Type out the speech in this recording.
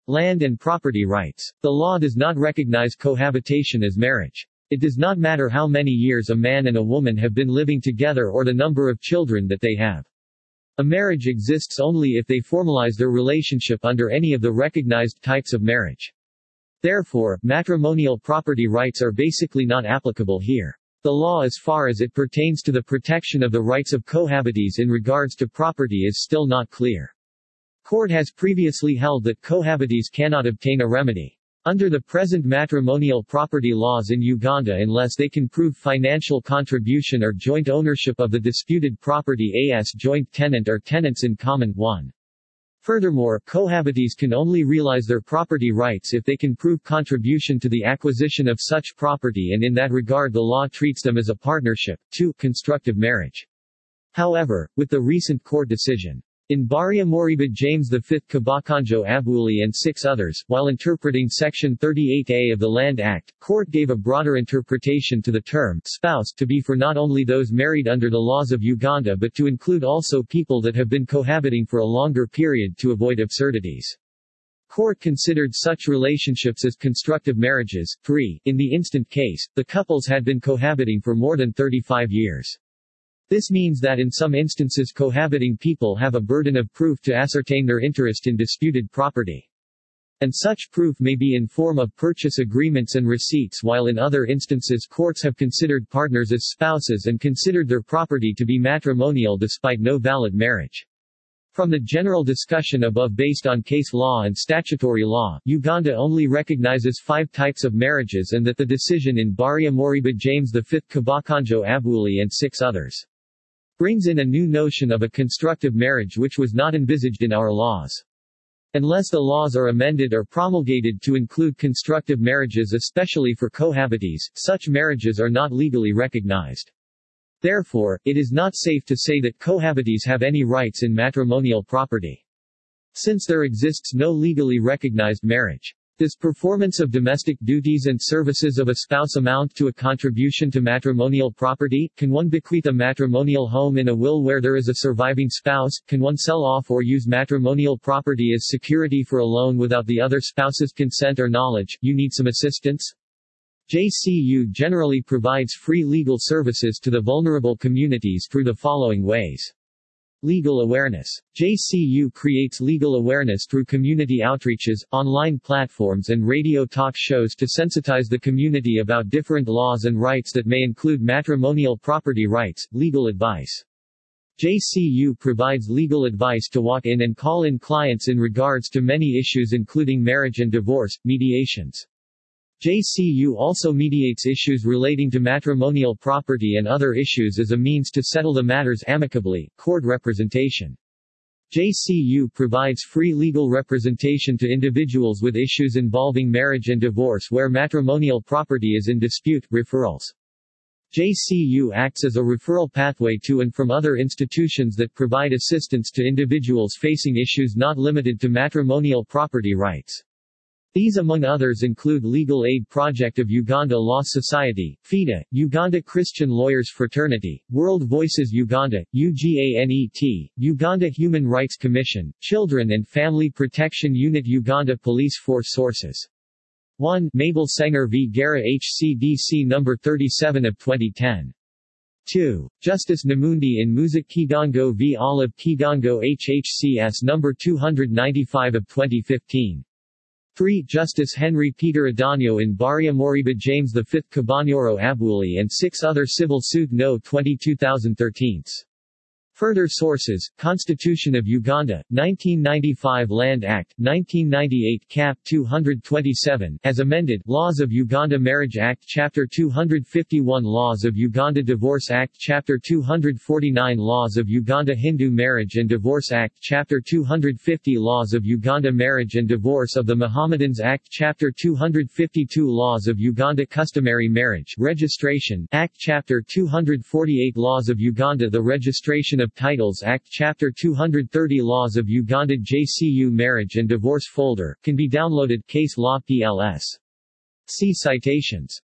Land and property rights. The law does not recognize cohabitation as marriage. It does not matter how many years a man and a woman have been living together or the number of children that they have. A marriage exists only if they formalize their relationship under any of the recognized types of marriage. Therefore, matrimonial property rights are basically not applicable here. The law as far as it pertains to the protection of the rights of cohabitees in regards to property is still not clear. Court has previously held that cohabitees cannot obtain a remedy under the present matrimonial property laws in Uganda unless they can prove financial contribution or joint ownership of the disputed property as joint tenant or tenants in common. 1. Furthermore, cohabitees can only realize their property rights if they can prove contribution to the acquisition of such property, and in that regard the law treats them as a partnership. 2. Constructive marriage. However, with the recent court decision in Baria Moriba James V Kabakanjo Abwuli and 6 others, while interpreting Section 38A of the Land Act, court gave a broader interpretation to the term spouse to be for not only those married under the laws of Uganda but to include also people that have been cohabiting for a longer period to avoid absurdities. Court considered such relationships as constructive marriages. 3. In the instant case, the couples had been cohabiting for more than 35 years. This means that in some instances cohabiting people have a burden of proof to ascertain their interest in disputed property. And such proof may be in form of purchase agreements and receipts, while in other instances courts have considered partners as spouses and considered their property to be matrimonial despite no valid marriage. From the general discussion above based on case law and statutory law, Uganda only recognizes 5 types of marriages, and that the decision in Baria Moriba James V Kabakanjo Abwuli and 6 others brings in a new notion of a constructive marriage which was not envisaged in our laws. Unless the laws are amended or promulgated to include constructive marriages, especially for cohabitees, such marriages are not legally recognized. Therefore, it is not safe to say that cohabitees have any rights in matrimonial property, since there exists no legally recognized marriage. Does performance of domestic duties and services of a spouse amount to a contribution to matrimonial property? Can one bequeath a matrimonial home in a will where there is a surviving spouse? Can one sell off or use matrimonial property as security for a loan without the other spouse's consent or knowledge? You need some assistance? JCU generally provides free legal services to the vulnerable communities through the following ways. Legal awareness. JCU creates legal awareness through community outreaches, online platforms and radio talk shows to sensitize the community about different laws and rights that may include matrimonial property rights. Legal advice. JCU provides legal advice to walk-in and call-in clients in regards to many issues including marriage and divorce, mediations. JCU also mediates issues relating to matrimonial property and other issues as a means to settle the matters amicably. Court representation. JCU provides free legal representation to individuals with issues involving marriage and divorce where matrimonial property is in dispute. Referrals. JCU acts as a referral pathway to and from other institutions that provide assistance to individuals facing issues not limited to matrimonial property rights. These among others include Legal Aid Project of Uganda Law Society, FIDA, Uganda Christian Lawyers Fraternity, World Voices Uganda, UGANET, Uganda Human Rights Commission, Children and Family Protection Unit Uganda Police Force. Sources. 1. Mabel Sanger v. Gara HCDC No. 37 of 2010. 2. Justice Namundi in Muzik Kigongo v. Olive Kigongo HHCS No. 295 of 2015. 3. Justice Henry Peter Adanyo in Baria Moriba James V Kabanyoro Abwuli and 6 other civil suit No. 20 2013. Further sources: Constitution of Uganda, 1995 Land Act, 1998 Cap. 227, as amended, Laws of Uganda Marriage Act Chapter 251 Laws of Uganda Divorce Act Chapter 249 Laws of Uganda Hindu Marriage and Divorce Act Chapter 250 Laws of Uganda Marriage and Divorce of the Mohammedans Act Chapter 252 Laws of Uganda Customary Marriage Registration Act Chapter 248 Laws of Uganda The Registration of Titles Act Chapter 230 Laws of Uganda JCU Marriage and Divorce folder, can be downloaded. Case Law PLS. See citations.